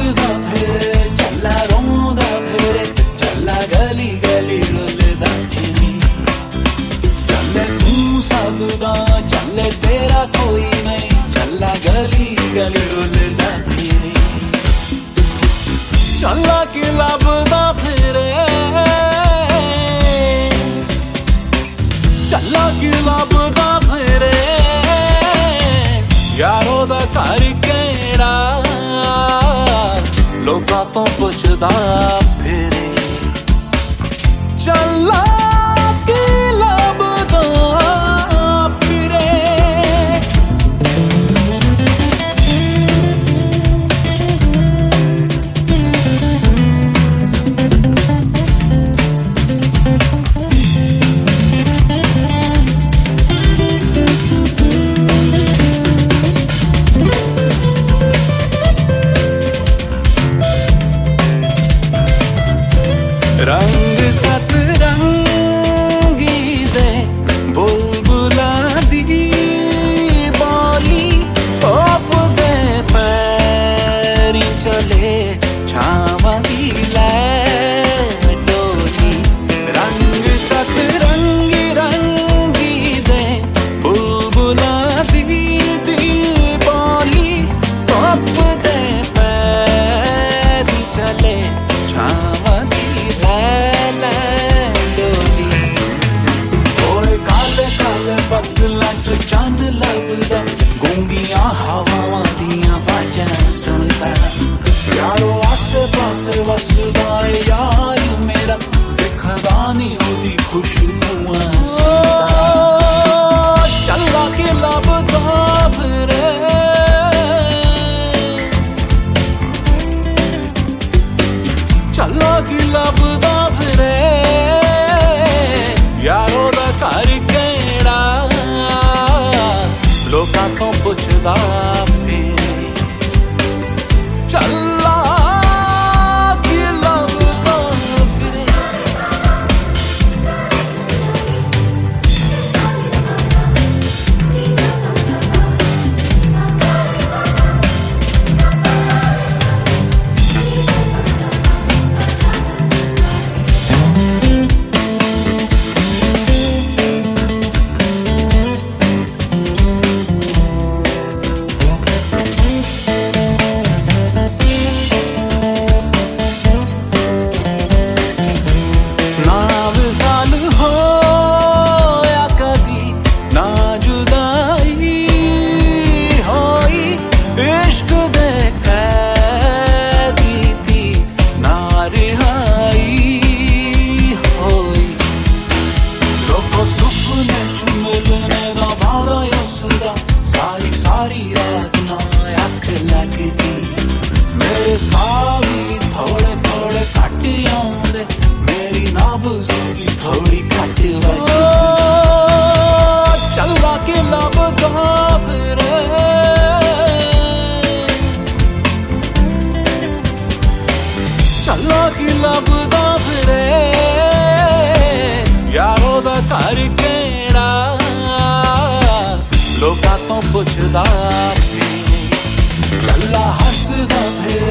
हसदा फिरे चला रोंदा फिरे चला गली गली रुलदा फिरे चले तू सबदा चले तेरा कोई नहीं चला गली गली रुलदा फिरे चला कि लभदा फिरे चला कि लभदा फिरे यारो दा घर केड़ा लोकां तो पुछदा फिरे चला कि लभदा फिरे रंग सतरंगी दे बुलबुला दी बोली ओप दे पैरी चले छावां दी लै डोली रंग सतरंगी रंगी दे बुलबुला दी बोली ओप दे पैरी चले छावां बदला च चंद लभदा गूंगियां हवावां दियां वाजां सुनदा यारो आसे पासे वसदा है यार मेरा दिखदा नी ओदी खुशबूआं सुनदा चला के लभदा फिरे चला के लभदा फिरे यारो दा घर केड़ा लोकां तो पुछदा फिरे चला कि लभदा फिरे सारी रात ना अख लगदी मेरे सावी थोड़े थोड़े घट आउंदे मेरी नाब्ज़ की थोड़ी घट वजदी चला के लभदा फिरे चला के लभदा फिरे यारो दा घर केड़ा लोकां तो पुछदा फिरे चला हसदा फिरे